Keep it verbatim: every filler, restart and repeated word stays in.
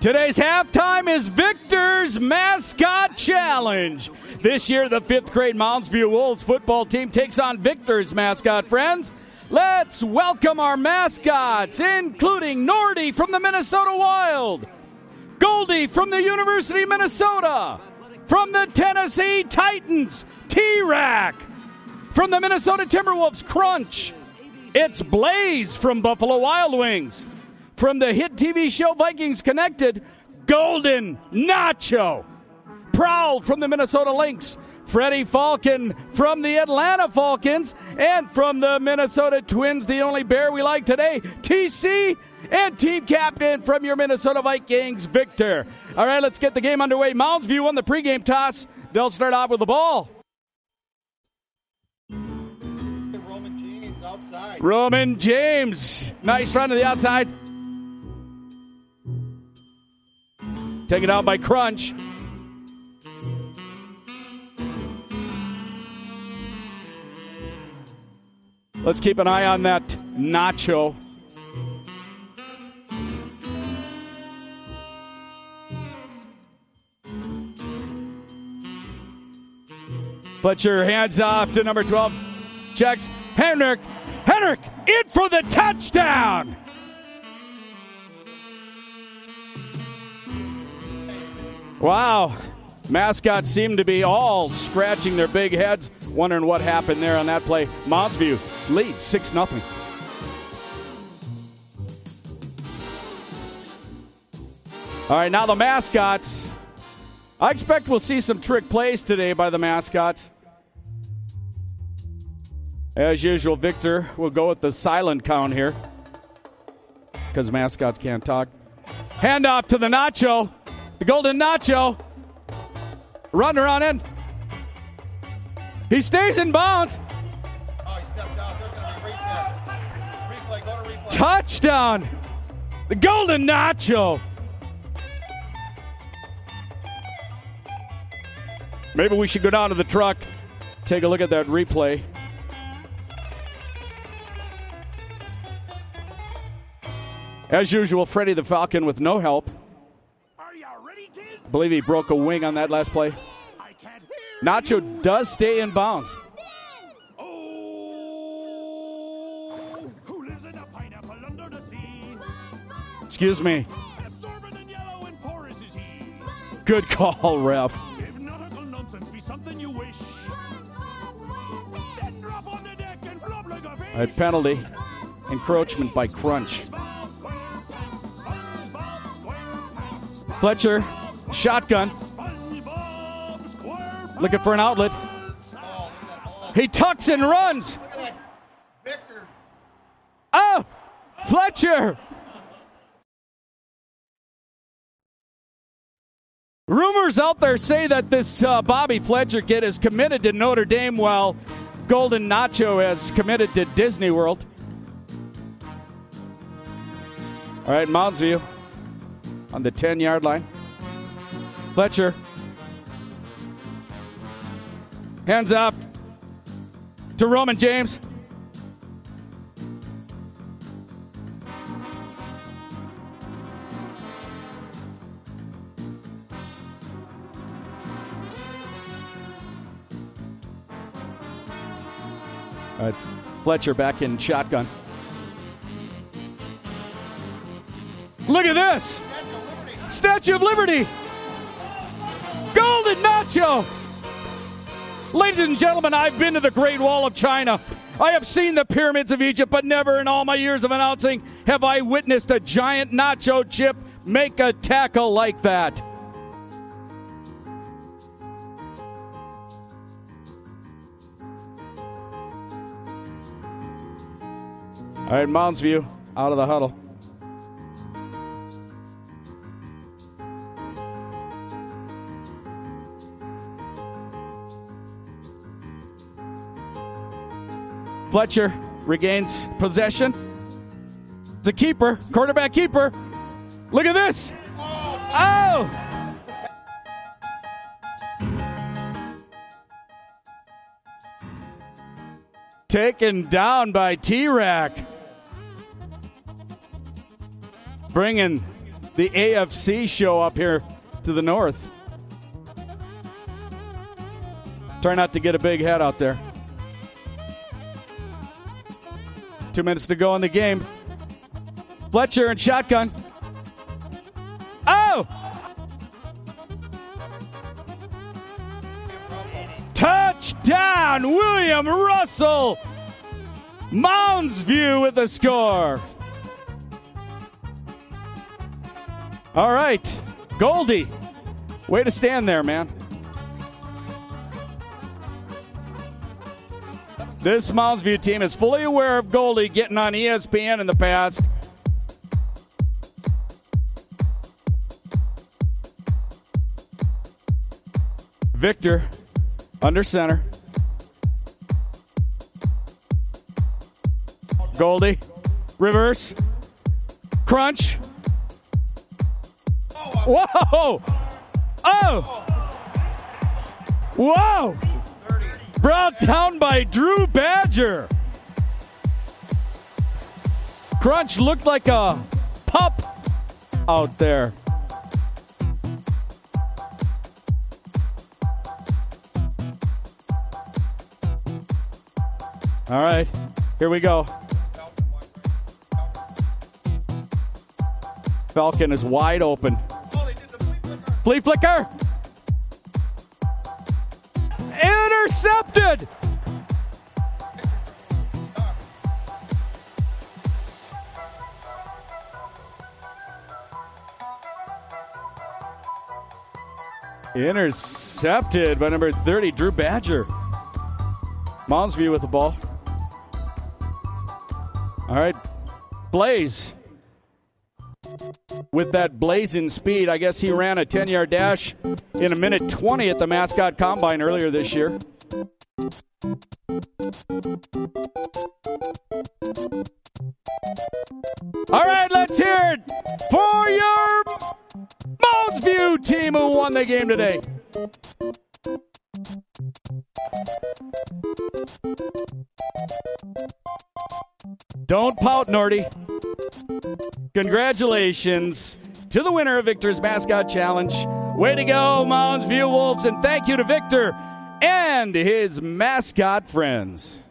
Today's halftime is Victor's Mascot Challenge. This year, the fifth grade Mounds View Wolves football team takes on Victor's mascot friends. Let's welcome our mascots, including Nordy from the Minnesota Wild, Goldie from the University of Minnesota, from the Tennessee Titans, T-Rack, from the Minnesota Timberwolves, Crunch. It's Blaze from Buffalo Wild Wings. From the hit T V show Vikings Connected, Golden Nacho. Prowl from the Minnesota Lynx. Freddie Falcon from the Atlanta Falcons. And from the Minnesota Twins, the only bear we like today, T C. And team captain from your Minnesota Vikings, Victor. All right, let's get the game underway. Mounds View won the pregame toss. They'll start off with the ball. Roman James outside. Roman James. Nice run to the outside. Taken out by Crunch. Let's keep an eye on that Nacho. Fletcher hands off to number twelve. Checks. Henrik. Henrik in for the touchdown. Wow. Mascots seem to be all scratching their big heads, wondering what happened there on that play. Mounds View leads six nothing. All right, now the mascots. I expect we'll see some trick plays today by the mascots. As usual, Victor will go with the silent count here because mascots can't talk. Handoff to the Nacho. The Golden Nacho. Run around in. He stays in bounds. Oh, he stepped out. There's going to be a retake. Replay, go to replay. Touchdown. The Golden Nacho. Maybe we should go down to the truck, take a look at that replay. As usual, Freddie the Falcon with no help. I believe he broke a wing on that last play. Nacho does stay in bounds. Excuse me. Good call, ref. A penalty. Encroachment by Crunch. Fletcher. Shotgun. Looking for an outlet. He tucks and runs. Victor. Oh! Fletcher! Rumors out there say that this uh, Bobby Fletcher kid is committed to Notre Dame while Golden Nacho has committed to Disney World. All right, Mounds View on the ten-yard line. Fletcher. Hands up to Roman James. All right, Fletcher back in shotgun. Look at this. Statue of Liberty. Golden Nacho. Ladies and gentlemen, I've been to the Great Wall of China. I have seen the pyramids of Egypt, but never in all my years of announcing have I witnessed a giant nacho chip make a tackle like that. All right, Mounds View out of the huddle. Fletcher regains possession. It's a keeper, quarterback keeper. Look at this. Oh! Taken down by T-Rack. Bringing the A F C show up here to the north. Try not to get a big head out there. Two minutes to go in the game. Fletcher and shotgun. Oh! Touchdown, William Russell. Mounds View with the score. All right, Goldie. Way to stand there, man. This Mounds View team is fully aware of Goldie getting on E S P N in the past. Victor, under center. Goldie, reverse, crunch. Whoa! Oh! Whoa! Brought down by Drew Badger. Crunch looked like a pup out there. All right, here we go. Falcon is wide open. Flea flicker. Intercepted. Intercepted by number thirty, Drew Badger. Mounds View with the ball. All right, Blaze. With that blazing speed, I guess he ran a ten-yard dash in a minute twenty at the Mascot Combine earlier this year. All right, let's hear it for your Mounds View team who won the game today. Don't pout, Nordy. Congratulations to the winner of Victor's Mascot Challenge. Way to go, Mounds View Wolves, and thank you to Victor and his mascot friends.